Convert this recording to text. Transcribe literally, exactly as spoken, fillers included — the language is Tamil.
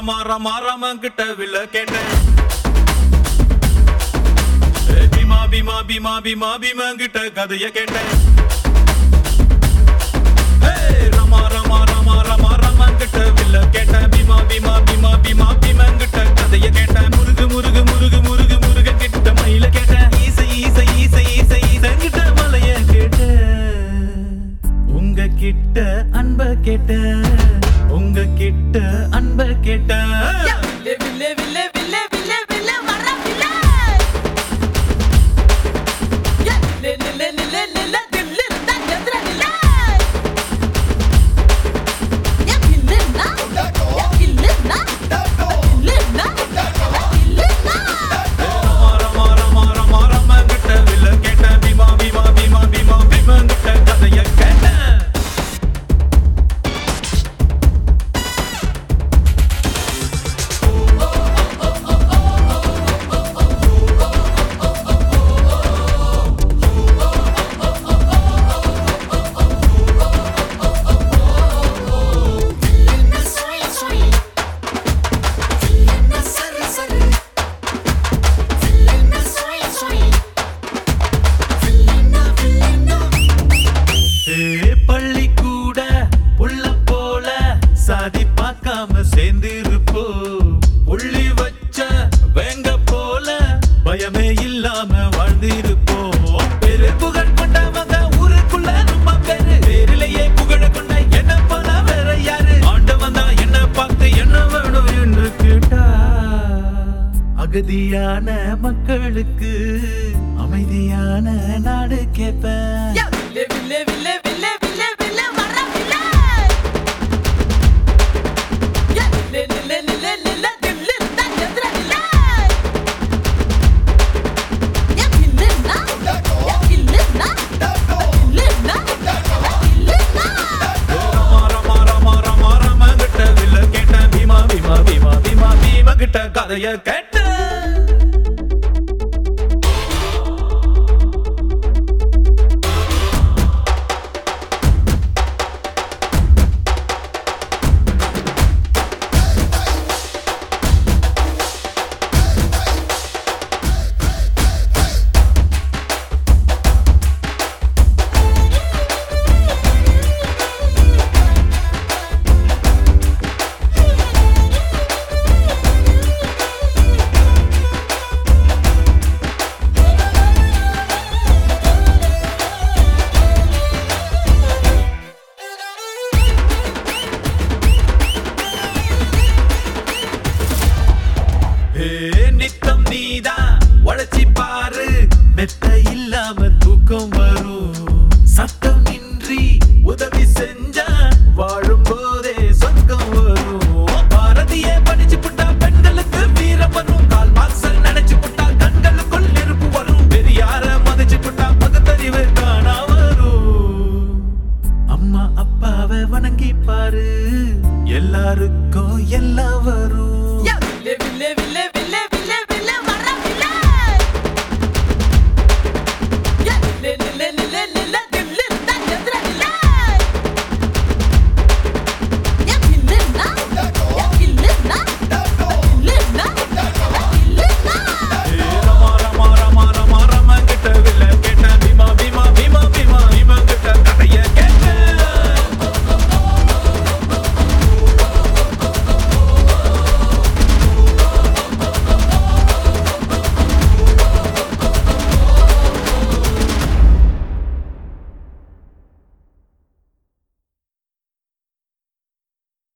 ரமா ரமா ராமன் கிட்ட வில்ல கேட்டேன். பீமா பீமா பீமா பீமா பீமன் கிட்ட கதைய கேட்டேன். ரமா ரமா ரமா ரமா ராமன் கிட்ட வில்ல கேட்டேன். பீமா பீமா பீமா பீமா பீமன் கிட்ட கதைய கேட்டேன். முருகு முருகு முருகு முருகு முருகன் கிட்ட மயில கேட்டேன். ஈசை ஈசை ஈசை ஈசை ஈசன் கிட்ட மலைய கேட்டேன். உங்க கிட்ட அன்ப கேட்டேன். உங்க கிட்ட அன்ப கேட்டேன். பள்ளிக்கூட உள்ள போல சாதி பார்க்காம சேர்ந்திருப்போ. புள்ளி வச்ச வேங்க போல பயமே இல்லாம வாழ்ந்திருப்போ. பெரு புகழ் கொண்டவங்க ஊருக்குள்ள நம்ம பேரு. பேரிலேயே புகழ கொண்ட என்ன போல வேற யாரு? ஆண்டவன் தான் என்ன பார்த்து என்ன வேணும் என்று கேட்டா. அகதியான மக்களுக்கு அமைதியான நாடு கேட்பேன். கதைய கேட்ட நித்தம் நீதான் உழைச்சி பாரு. மெத்த இல்லாம தூக்கம் வரும். சத்தம் இன்றி உதவி செஞ்சா வாழும் போதே சொர்க்கம் வரும். பாரதியே படிச்சு புட்டா பெண்களுக்கு வீரம் வரும். கால் மார்க்ஸ் நினைச்சு புட்டா கண்களுக்குள் நெருப்பு வரும். பெரியார மதிச்சு புட்டா பகுத்தறிவு காணா வரும். அம்மா அப்பாவை வணங்கி பாரு. எல்லாருக்கும் எல்லாம் வரும்.